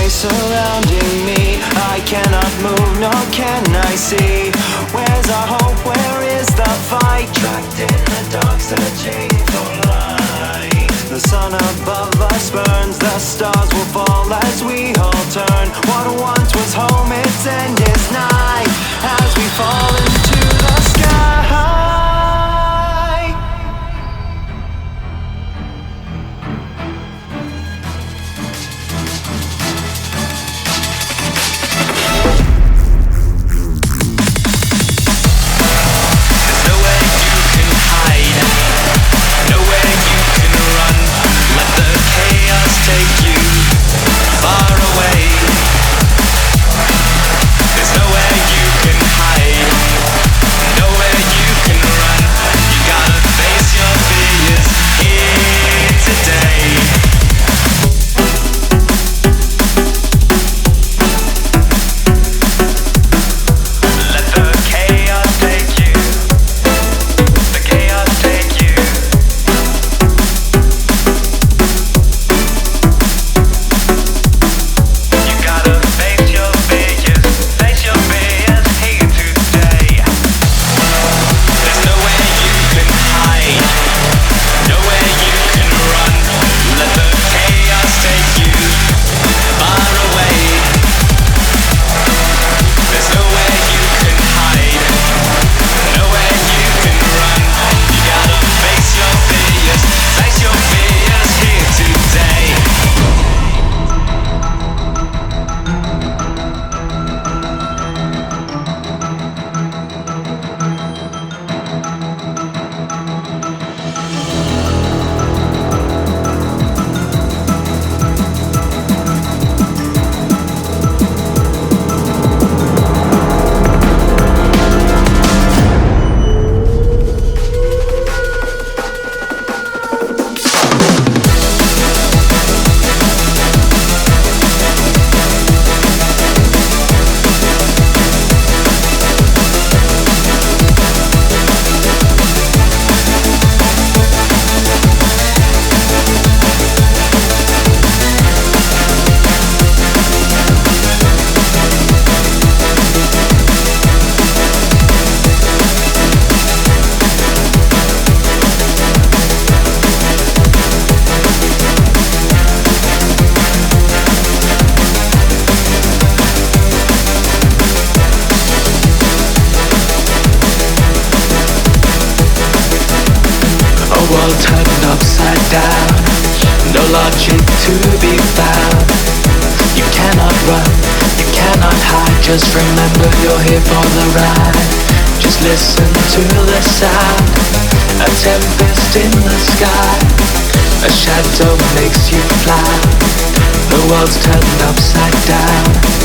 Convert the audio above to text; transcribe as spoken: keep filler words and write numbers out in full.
surrounding me. I cannot move, nor can I see. Where's our hope, where is the fight? Trapped in the dark, searching for light. The sun above us burns, the stars will fall as we all turn. What once was home, its end is nigh, as we fall into the sky. World turned upside down, no logic to be found. You cannot run, you cannot hide. Just remember you're here for the ride. Just listen to the sound, a tempest in the sky. A shadow makes you fly. The world's turned upside down.